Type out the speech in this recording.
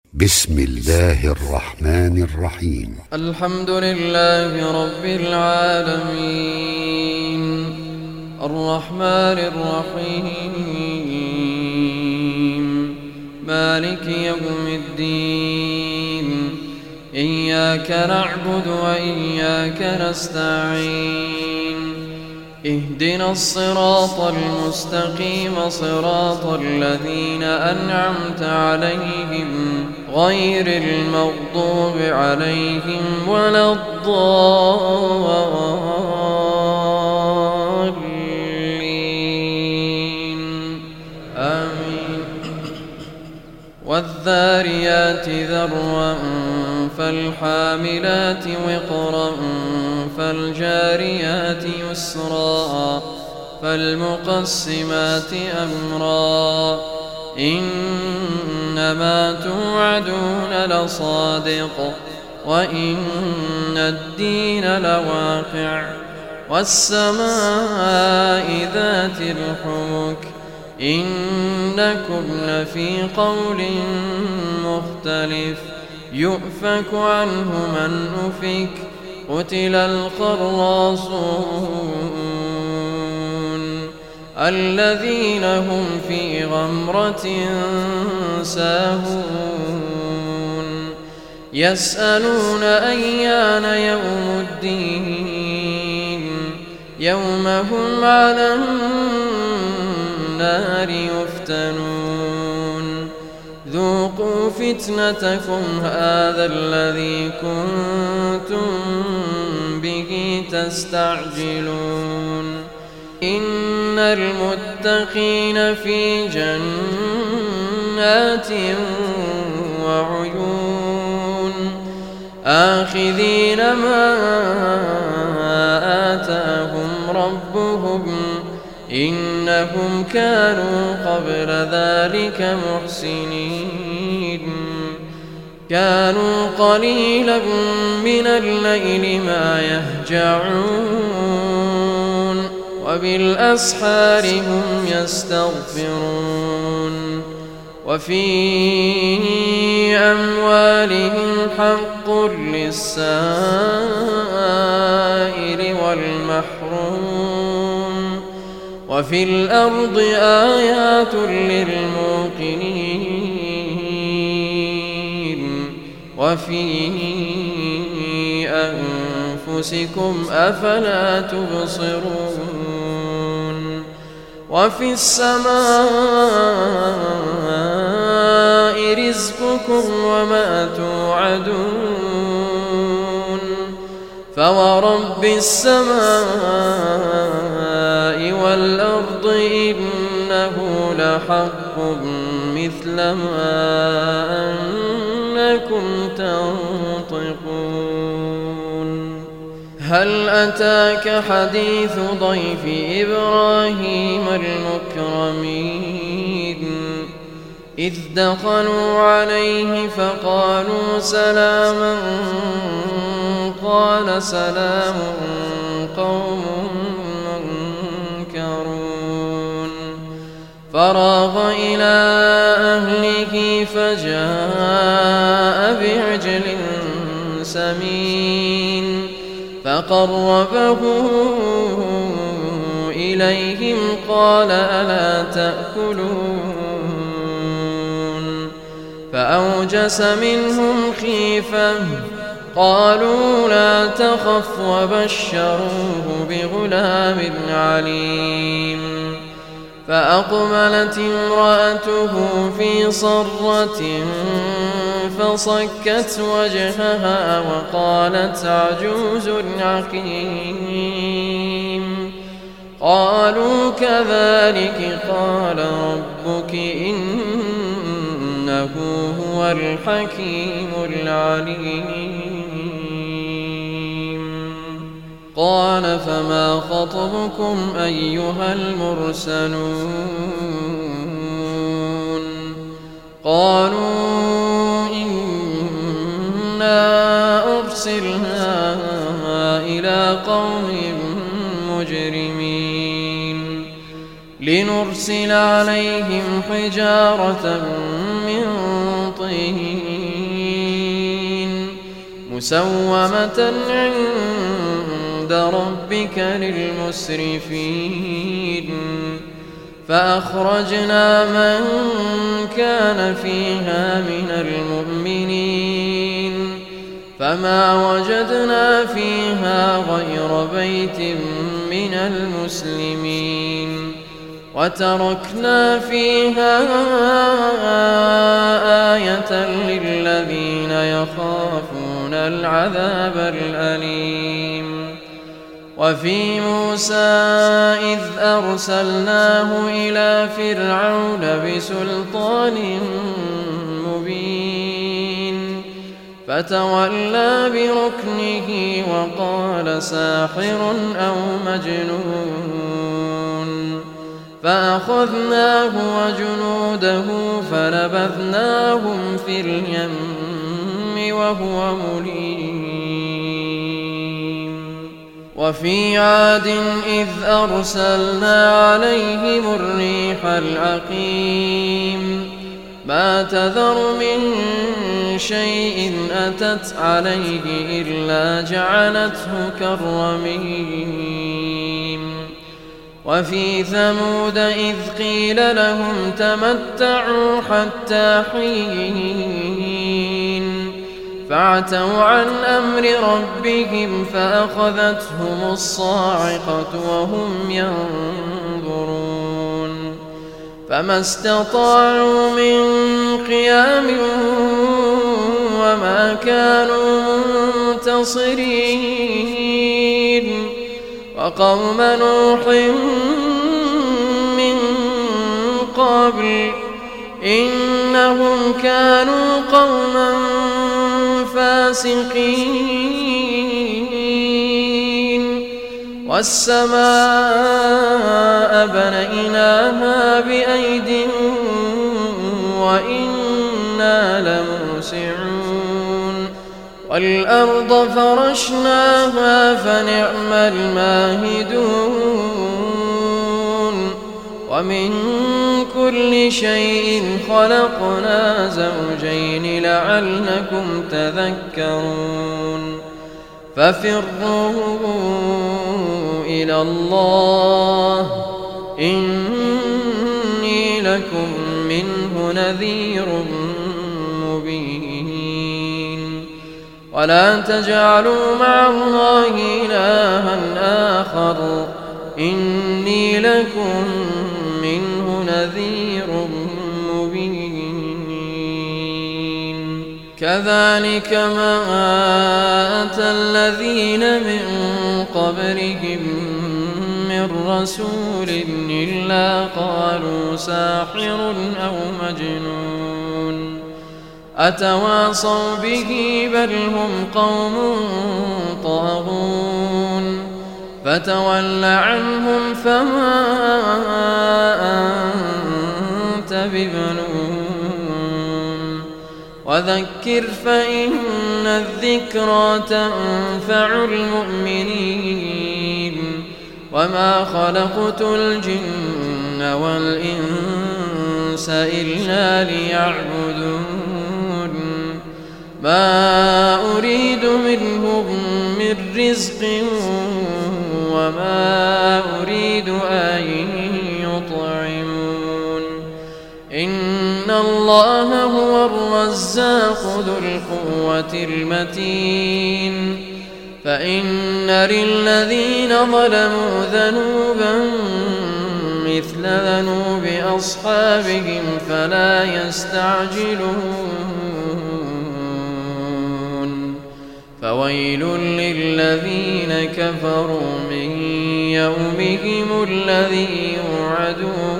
بسم الله الرحمن الرحيم. الحمد لله رب العالمين الرحمن الرحيم مالك يوم الدين إياك نعبد وإياك نستعين اهدنا الصراط المستقيم صراط الذين أنعمت عليهم غير المغضوب عليهم ولا الضالين آمين. والذاريات ذروا فالحاملات وقرا فالجاريات يسرا فالمقسمات أمرا إنما توعدون لصادق وإن الدين لواقع والسماء ذات الحبك إنكم لفي قول مختلف يؤفك عنه من أفك قتل الخراصون الذين هم في غمرة ساهون يسألون أيان يوم الدين يوم هم على النار يفتنون ذوقوا فتنتكم هذا الذي كنتم به تستعجلون إن المتقين في جنات وعيون آخذين ما آتاهم ربهم إنهم كانوا قبل ذلك محسنين كانوا قليلا من الليل ما يهجعون وبالأسحار هم يستغفرون وفي أموالهم حق للسائل والمحروم وفي الأرض آيات للموقنين وفي أنفسكم أفلا تبصرون وفي السماء رزقكم وما توعدون فورب السماء والأرض إنه لحق مثل ما أنكم تنطقون هل أتاك حديث ضيف إبراهيم المكرمين إذ دخلوا عليه فقالوا سلاما قال سلام قوم منكرون فراغ إلى أهله فجاء بعجل سمين فقربه إليهم قال ألا تأكلون فأوجس منهم خيفة قالوا لا تخف وبشروه بغلام عليم فأقبلت امرأته في صرة فصكت وجهها وقالت عجوز عقيم قالوا كذلك قال ربك إنه هو الحكيم العليم قال فما خطبكم أيها المرسلون قالوا إنا أرسلنا إلى قوم مجرمين لنرسل عليهم حجارة من طين مسومة عند ربك للمسرفين فأخرجنا من كان فيها من المؤمنين فما وجدنا فيها غير بيت من المسلمين وتركنا فيها آية للذين يخافون العذاب الأليم وفي موسى إذ أرسلناه إلى فرعون بسلطان مبين فتولى بركنه وقال ساحر أو مجنون فأخذناه وجنوده فنبذناهم في اليم وهو مليم وفي عاد إذ أرسلنا عليهم الريح العقيم ما تذر من شيء أتت عليه إلا جعلته كالرميم وفي ثمود إذ قيل لهم تمتعوا حتى حين فعتوا عن أمر ربهم فأخذتهم الصاعقة وهم ينظرون فما استطاعوا من قيام وما كانوا منتصرين وقوم نوح من قبل إنهم كانوا قوما فاسقين والسماء بنيناها بأيد وإنا لموسعون والأرض فرشناها فنعم الماهدون ومن كل شيء خلقنا زوجين لعلكم تذكرون ففروا إلى الله إني لكم منه نذير مبين ولا تجعلوا مع الله إلها آخر إني لكم منه نذير مبين كذلك ما أتى الذين من قبلهم من رسول إلا قالوا ساحر أو مجنون أتواصوا به بل هم قوم طاغون فتول عنهم فما أنت بملوم وذكر فإن الذكرى تنفع المؤمنين وما خلقت الجن والإنس إلا ليعبدون ما أريد منهم من رزق وما أريد أن يطعمون إن الله هو الرزاق ذو القوة المتين فإن للذين ظلموا ذنوبا مثل ذنوب أصحابهم فلا يستعجلون فويل للذين كفروا من يومهم الذي يوعدون